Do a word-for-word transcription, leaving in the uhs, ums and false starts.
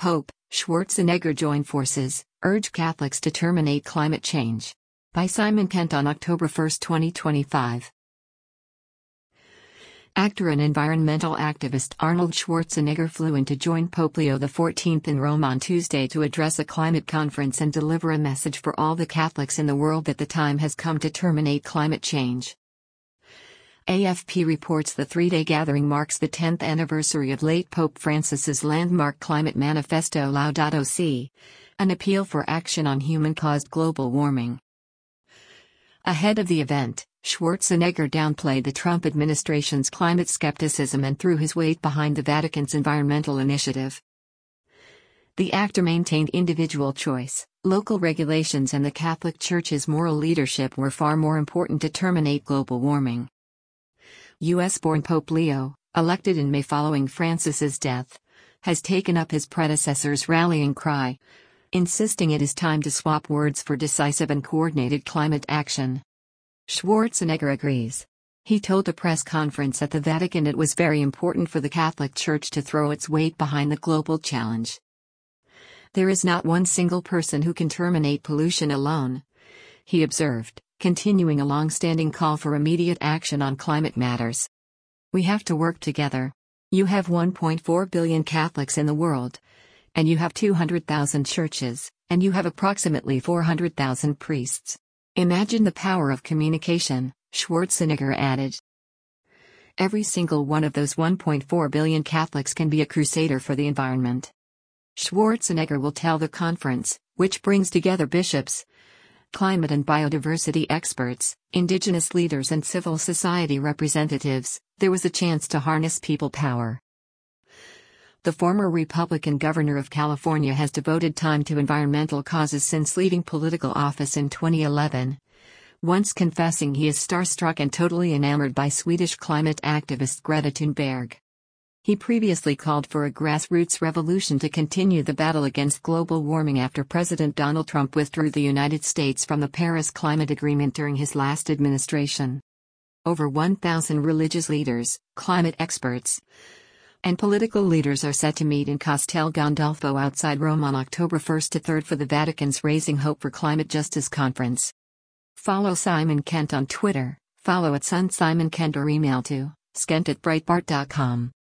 Pope Schwarzenegger join forces, urge Catholics to terminate climate change. By Simon Kent on October first, twenty twenty-five. Actor and environmental activist Arnold Schwarzenegger flew in to join Pope Leo the fourteenth in Rome on Tuesday to address a climate conference and deliver a message for all the Catholics in the world that the time has come to terminate climate change. A F P reports the three-day gathering marks the tenth anniversary of late Pope Francis's landmark climate manifesto Laudato Si', an appeal for action on human-caused global warming. Ahead of the event, Schwarzenegger downplayed the Trump administration's climate skepticism and threw his weight behind the Vatican's environmental initiative. The actor maintained individual choice, local regulations and the Catholic Church's moral leadership were far more important to terminate global warming. U S-born Pope Leo, elected in May following Francis's death, has taken up his predecessor's rallying cry, insisting it is time to swap words for decisive and coordinated climate action. Schwarzenegger agrees. He told a press conference at the Vatican it was very important for the Catholic Church to throw its weight behind the global challenge. There is not one single person who can terminate pollution alone, he observed, continuing a long-standing call for immediate action on climate matters. We have to work together. You have one point four billion Catholics in the world, and you have two hundred thousand churches, and you have approximately four hundred thousand priests. Imagine the power of communication, Schwarzenegger added. Every single one of those one point four billion Catholics can be a crusader for the environment. Schwarzenegger will tell the conference, which brings together bishops, climate and biodiversity experts, indigenous leaders and civil society representatives, there was a chance to harness people power. The former Republican governor of California has devoted time to environmental causes since leaving political office in twenty eleven, once confessing he is starstruck and totally enamored by Swedish climate activist Greta Thunberg. He previously called for a grassroots revolution to continue the battle against global warming after President Donald Trump withdrew the United States from the Paris Climate Agreement during his last administration. Over one thousand religious leaders, climate experts, and political leaders are set to meet in Castel Gandolfo outside Rome on October first to third for the Vatican's Raising Hope for Climate Justice Conference. Follow Simon Kent on Twitter, follow at Son Simon Kent or email to skent at breitbart dot com.